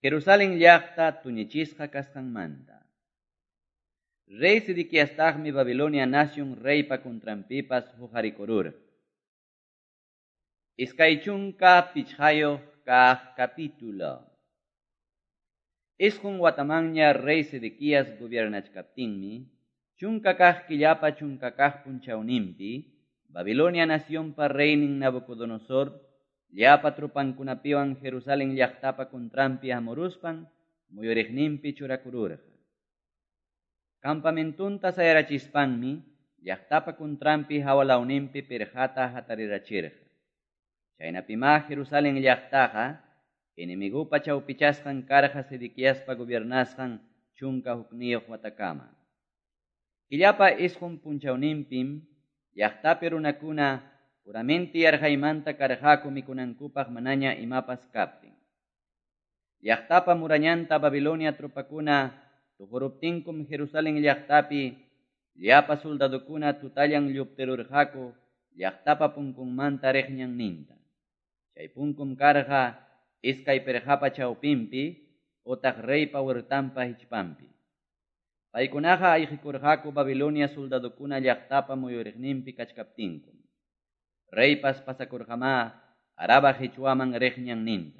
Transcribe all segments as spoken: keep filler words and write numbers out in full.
Jerusalén llaqta tuñichisqa kasqanmanta. Rey Sidiquiastaqmi Babilonia nación reypa contrampipas hujarikurur. Iskaychunka pichhayo kaq capítulo. Isqun Watamanña rey Sidiquias gobiernachkaptinmi, chunka kaq killapa chunka kaq punchawnimpi, Babilonia naciónpa reynin Nabucodonosor, llapa trupankunapiwan Jerusalén llaqtapa contrampi amoruspan, muyuriqninpi churakururqa. Campamentunta sayarachispanmi, llaqtapa contrampi hawalawninpi pirqata hatarirachirqa. Chaynapima Jerusalén llaqtaqa, enemigupa chawpichasqan karqa Sidiquiaspa gobiernasqan chunka hukniyuq watakama. Killapa isqun punchawninpim, llaqtapi runakuna puramente yarqaymanta karqaku mikunankupaq manaña imapas kaptin. Llaqtapa murañanta Babilonia trupakuna tuhuruptinkum Jerusalén llaqtapi llapa soldadukuna tutallan lluptirurqaku llaqtapa punkunmanta riqñan ninta. Chay punkum karqa iskay pirqapa chawpinpi utaq reypa huertampa hichpampi. Paykunaqa ayqikurqaku Babilonia soldadukuna llaqtapa muyuriqninpi kachkaptinkum. Reypas pasakurqama araba hichwaman riqñan ninta.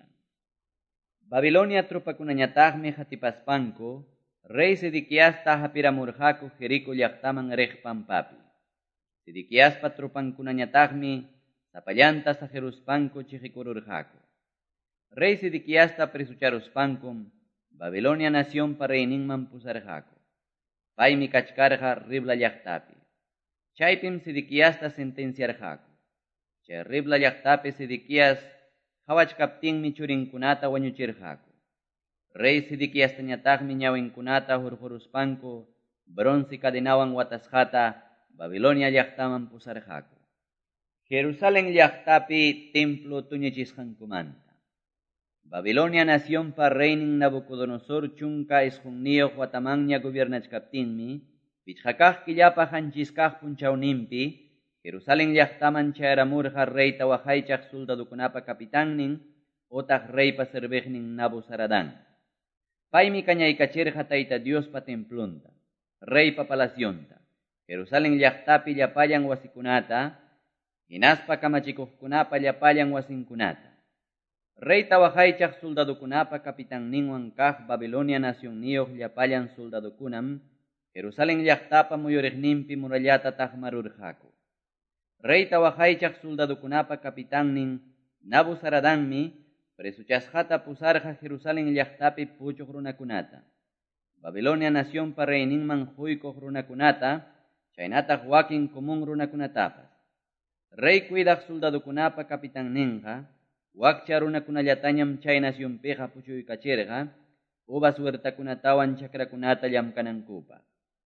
Babilonia trupakunañataqmi hatipaspanku rey Sidiquiasta hapiramurqaku Jerico llaqtaman riqpampapi. Sidiquiaspa trupankunañataqmi sapallanta sajeruspanku chiqikururqaku. Rey Sidiquiasta presucharuspankum Babilonia naciónpa reyninman pusarqaku. Paymi kachkarqa Ribla llaqtapi. Chaypim Sidiquiasta sentenciarqaku. Chay Ribla llaqtapi Sidiquias hawachkaptinmi churinkunata wañuchirqaku. Rey Sidiquiastañataqmi ñawinkunata hurhuruspanku bronce cadenawan watasqata Babilonia llaqtaman pusarqaku. Jerusalén llaqtapi templo tuñichisqankumanta. Babilonia naciónpa reynin Nabucodonosor chunka isqunniyuq Watamanña gobiernachkaptinmi, pichqakaq killapa hanchisqaq punchawninpi, Jerusalén llaqtaman chayramurqa rey tawaqaychaq soldadukunapa kapitannin, utaq reypa serviqnin Nabuzaradán. Paymi kañaykachirqa Tayta Diospa templunta, reypa palacionta, Jerusalén llaqtapi llapallan wasikunata, hinaspa kamachikuqkunapa llapallan wasinkunata. Rey tawaqaychaq soldadukunapa kapitanninwan kaq Babilonia naciónniyuq llapallan soldadukunam Jerusalén llaqtapa muyuriqninpi murallata taqmarurqaku. Rey tawaqaychaq soldadukunapa kapitannin Nabuzaradanmi presuchasqata pusarqa Jerusalén llaqtapi puchuq runakunata. Babilonia naciónpa reyninman huykuq runakunata, chaynataq wakin kumun runakunatapas. Rey cuidaq soldadukunapa kapitanninqa, wakcha runakunallatañam chay naciónpiqa puchuykachirqa, uvas huertakunatawan chakrakunata llamkanankupaq.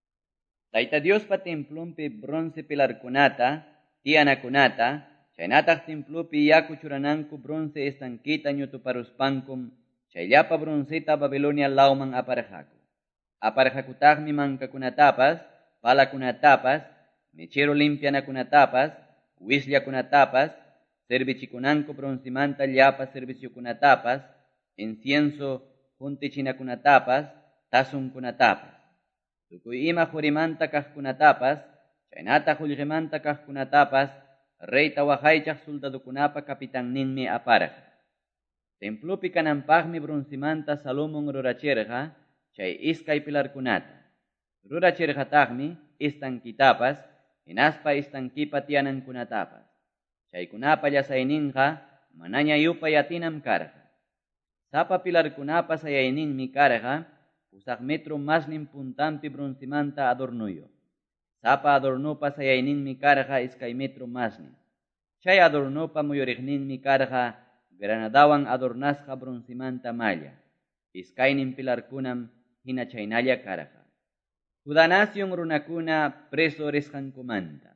Tayta Diospa templunpi bronce pilarkunata, tianakunata, chaynataq templupi yaku churananku bronce estanquita ñutuparuspankum, chayllapa bronceta Babilonia lawman aparqaku. Aparqakutaqmi mankakunatapas, palakunatapas, mechero limpianakunatapas, wisllakunatapas, servichikunanku broncimanta llapa serviciokunatapas, incienso juntichinakunatapas, tasunkunatapas. Tukuy ima hurimanta kaqkunatapas, chaynata hullqimanta kaqkunatapas, rey tawaqaychaq soldadukunapa kapitanninmi aparqa. Templupi kananpaqmi broncimanta Salomón rurachirqa, chay iskay pilarkunata. Rurachirqataqmi istanquitapas, hinaspa istanquipa tianankunatapas. Chaykunapa llasayninqa manaña yupay atinam karqa. Sapa pilarkunapa sayayninmi karqa, pusaq metro masnin puntampi broncimanta adornuyo. Sapa adornopa sayayninmi karqa iskay metro masnin. Chay adornopa muyuriqninmi karqa granadawan adornasqa broncimanta malla. Iskaynin pilarkunam hina chaynalla karqa. Judá nación runakuna preso risqankumanta.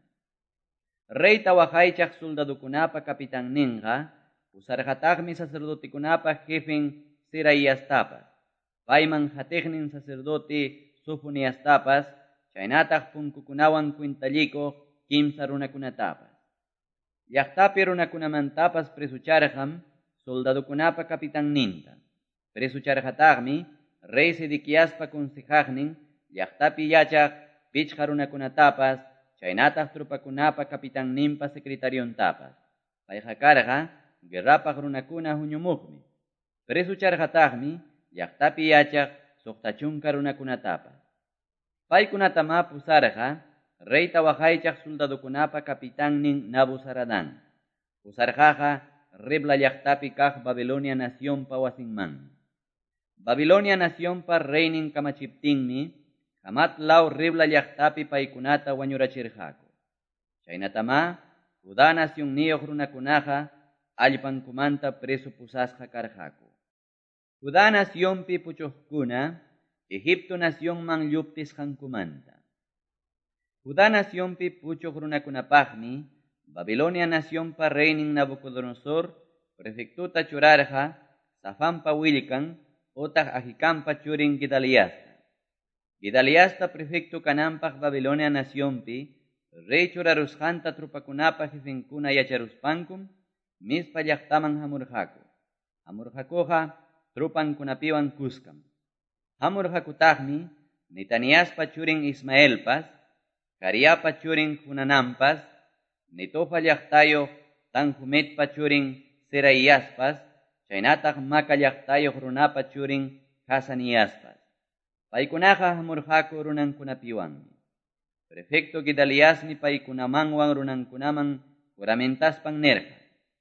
Rey tawaqaychaq soldadukunapa kapitanninqa, pusarqataqmi sacerdotikunapa jefin Seraiastapas, payman hatiqnin sacerdote Sofoniastapas, chaynataq punkukunawan cuentalliko kimsa runakunatapas. Llaqtapi runakunamantapas presucharqam soldadukunapa kapitanninta. presucharqataqmi rey Sedequiaspa consejaqnin llaqtapi yachaq pichqa runakunatapas chaynataq trupakunapa kapitanninpa secretariontapas. Payqa karqa guerrapaq runakuna huñumuqmi. Presucharqataqmi llaqtapi yachaq suqtachunka runakunatapas. Paykunatama pusarqa rey tawaqaychaq soldadukunapa kapitannin Nabuzaradan. Pusarqaqa Ribla llaqtapi kaq Babilonia nacionpa wasinman. Babilonia nacionpa reynin kamachiptinmi Hamatlaw Ribla llaqtapi paykunata wañurachirqaku. Chaynatama Judá nacionniyuq runakunaqa allpankumanta preso pusasqa karqaku. Judá nacionpi puchuqkuna Egipto nacionman lluptisqankumanta. Judá nacionpi puchuq runakunapaqmi Babilonia nacionpa reynin Nabucodonosor prefectuta churarqa Safanpa willkan otaq Ahikampa churin Gedaliasta. Gedaliasta prefecto kananpaq Babilonia nacionpi rey churarusqanta trupakunapa jefinkuna yacharuspankum mispa llaqtaman hamurqaku. Hamurqakuqa trupankunapiwan kuskam. Hamurqakutaqmi Netaniaspa churin Ismaelpas, Cariapa churin Hunanampas, Netofa llaqtayoq Tanhumetpa churin Seraiaspas, chaynataq Maca llaqtayoq runapa churin Hasaniaspas. Paykunaqa hamurqaku runankunapiwanmi. Prefecto Gedaliasmi paykunamanwan runankunaman juramentaspan nerqa.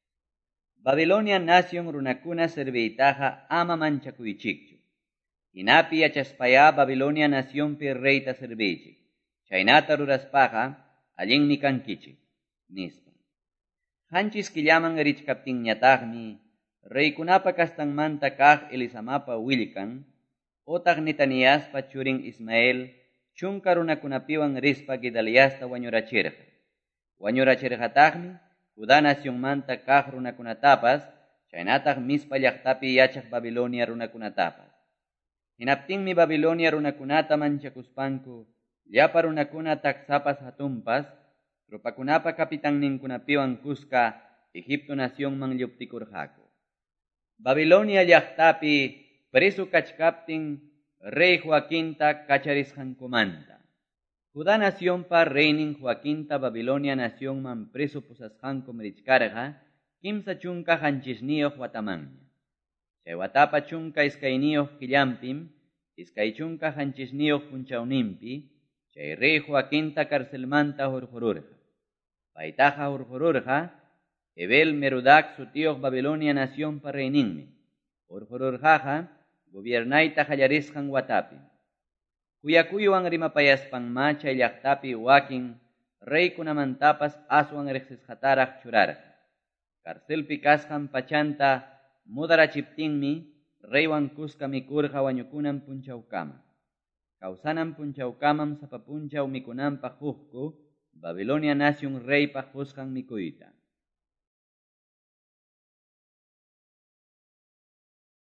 Babilonia nación runakuna servitaqa ama manchakuychikchu. Hinapi yachaspaya Babilonia nacionpi reyta servichik. Chaynata ruraspaqa allinmi kankichik. Nispa. Hanchis killaman richkaptinñataqmi reykunapa kastanmanta kaq Elisamapa willkan otaq Netaniaspa churin Ismael chunka runakunapiwan rispa Gedaliasta wañurachirqa. Wañurachirqataqmi Judá nacionmanta kaq runakunatapas chaynataq mispa llaqtapi yachaq Babilonia runakunatapas. Hinaptinmi Babilonia runakunata manchakuspanku llapa runakuna taksapas hatunpas trupakunapa kapitanninkunapiwan kuska Egipto nacionman lluptikurqaku. Babilonia llaqtapi preso kachkaptin rey Joaquinta kacharisqankumanta. Judá nacionpa reynin Joaquinta Babilonia nacionman preso pusasqankum richkarqa kimsa chunka hanchisniyuq watamanña. Chay watapa chunka iskayniyuq killampim iskay chunka hanchisniyuq punchawninpi chay rey Joaquinta karcelmanta hurqururqa. Paytaqa hurqururqa Ebel Merodac sutiyuq Babilonia nacionpa reyninmi. Hurqururqaqa gobiernayta qallarisqan watapi. Kuyakuywan rimapayaspanma chay llaqtapi wakin reykunamantapas aswan riqsisqataraq churarqa. Karcelpi kasqan pachanta mudarachiptinmi reywan kuska mikurqa wañukunan punchawkama. Kawsanan punchawkamam sapa punchaw mikunanpaq huqku Babilonia nación reypaq busqan mikuyta.